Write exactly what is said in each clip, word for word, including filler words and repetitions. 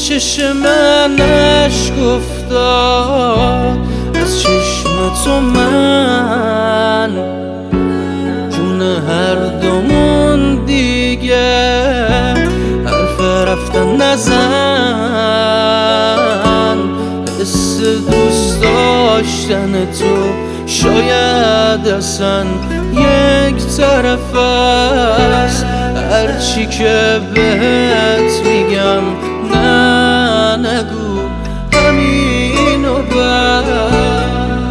چشم من اشک افتاد از چشم تو، من جون هر دومون دیگه حرف رفتن نزن. حس دوست داشتن تو شاید اصلا یک طرف است، هرچی که بهت میگم نه نگو همینو بر.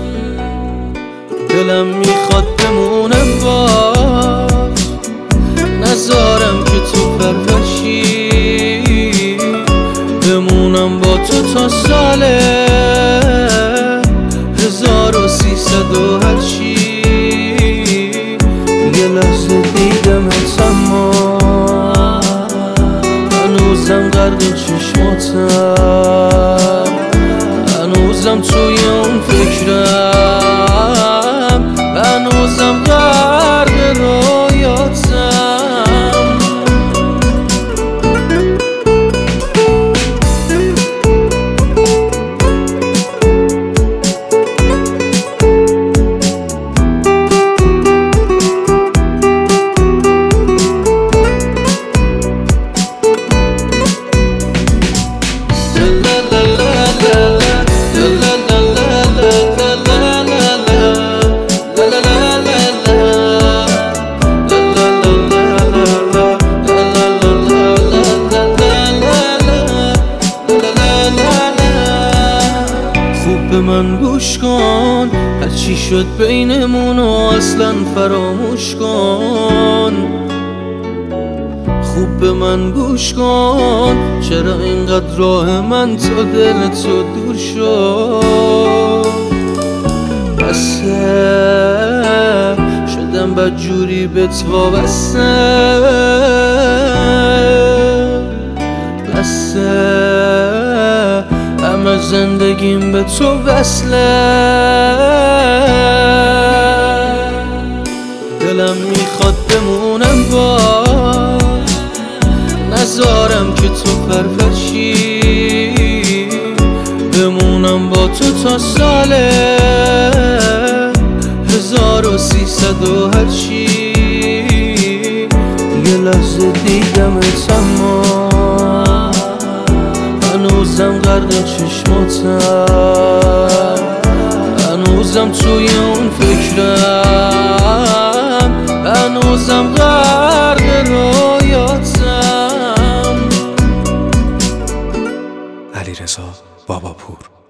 دلم میخواد بمونم باز، نذارم که تو پرورشی، بمونم با تو تا سال هزار و سیصد و هرچی. یه لحظه دیدمت اما هنوزم غرق چشماتم، هنوزم توی اون فکرم، هنوزم غرق رویاتم. به من گوش کن، هرچی شد بینمونو اصلا فراموش کن. خوب به من گوش کن، چرا اینقدر راه من تا دل تو دور شد؟ بسه شدم بدجوری به تو وابسته، بسه همه زندگیم به تو وصله. دلم میخواد بمونم باز، نذارم که تو پرورشی، بمونم با تو تا سال هزار و سیصد و هرچی. یه لحظه دیدمت اما هنوزم غرق چشماتم، هنوزم توی اون فکرم، هنوزم غرق رویاتم. علیرضا باباپور.